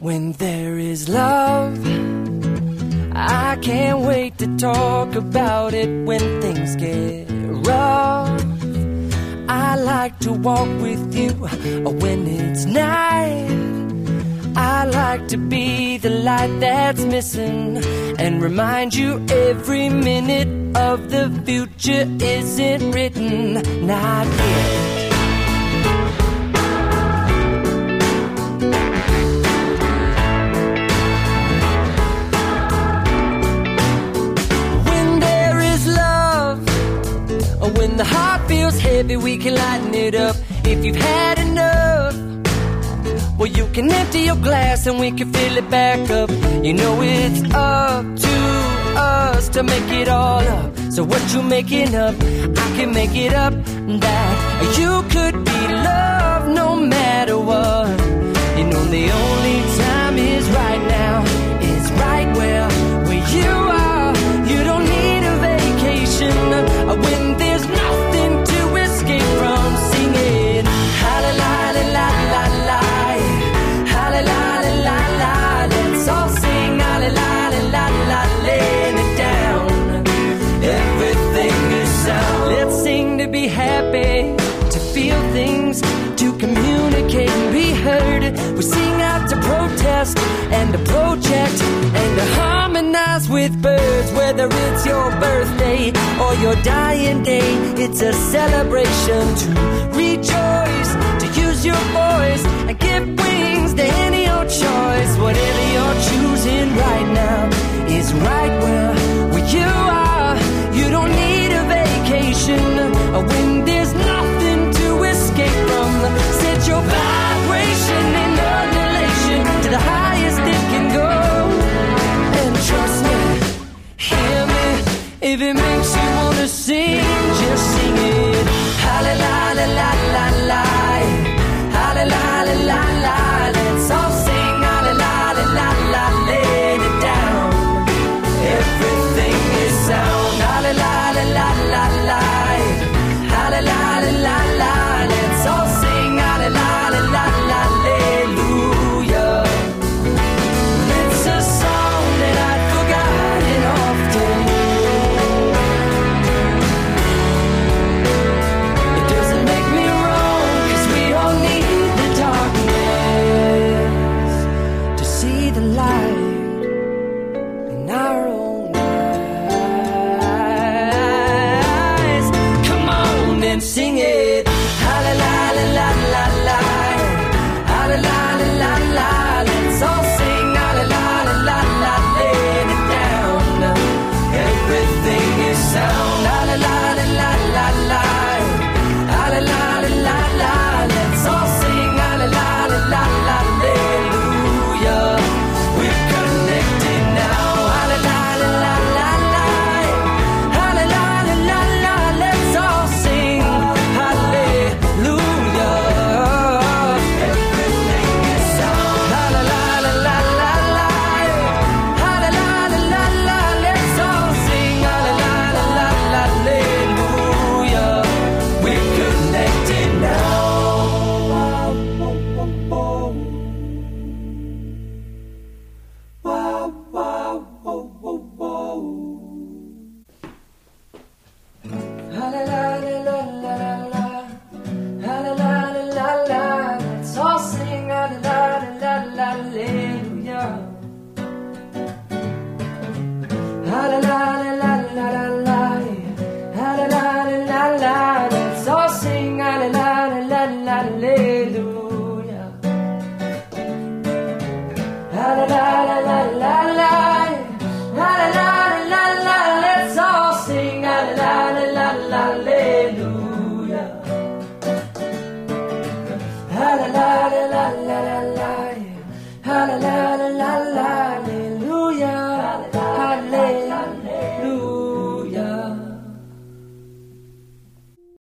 When there is love, I can't wait to talk about it when things get rough. I like to walk with you when it's night. I like to be the light that's missing and remind you every minute of the future isn't written, not yet. When the heart feels heavy, we can lighten it up. If you've had enough, well, you can empty your glass and we can fill it back up. You know it's up to us to make it all up. So what you making up, I can make it up. That you could be loved no matter what. You know the only time is right now. It's right where you are. You don't need a vacation when there's nothing to escape from. Singing ha-la-la-la-la-la-la, ha-la-la-la-la-la. Let's all sing ha-la-la-la-la-la, laying it down. Everything is sound. Let's sing to be happy, to feel things, to communicate and be heard. We sing out to protest and to project and to harmonize with birds. Whether it's your birthday or your dying day, it's a celebration to rejoice, to use your voice and give wings to any